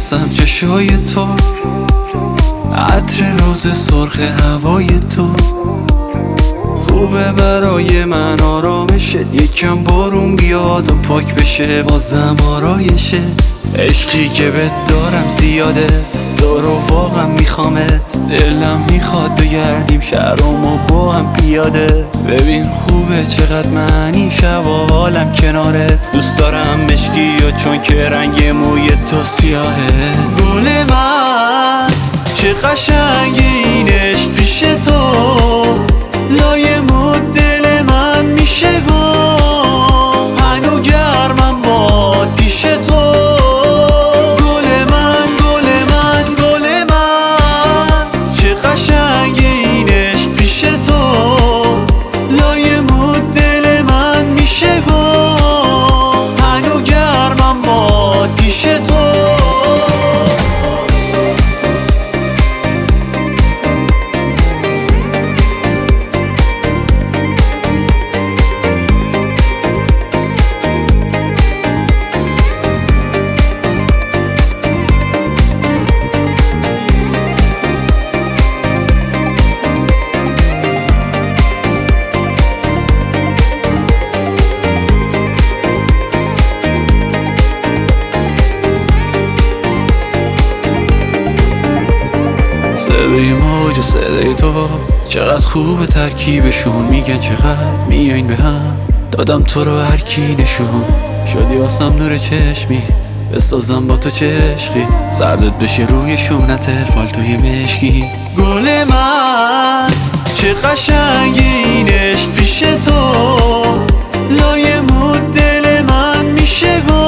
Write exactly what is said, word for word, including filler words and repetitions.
میشناسم چشای تو، عطر روز سرخ هوای تو. خوبه برای من آرامشه، یکم بارون بیاد و پاک بشه بازم آرایشه. عشقی که بهت دارم زیاده، دارو واقعا میخوامت. دلم میخواد بگردیم شهرام و با هم پیاده. ببین خوبه چقدر معنی شب و حالم کنارت. دوست دارم مشکی و چون که رنگ موی تو سیاهه. گل من چه قشنگی این عشق پیش تو، لای مود دل من میشه گم. هنو گرمم با آتیش تو. گل من گل من گل من چه قشنگی این عشق پیش تو، لای مود دل من میشه گم. هنو گرمم با آتیش تو. صدای موج صدای تو چقدر خوبه ترکیبشون. میگن چقدر میاین به هم، دادم تو رو هر کی نشون. شدی واسم نور چشمی، بسازم با تو چشقی. سردت بشه روی شونت پالتوی مشکی. گل من چه قشنگی این عشق پیش تو، لای مود دل من میشه گل.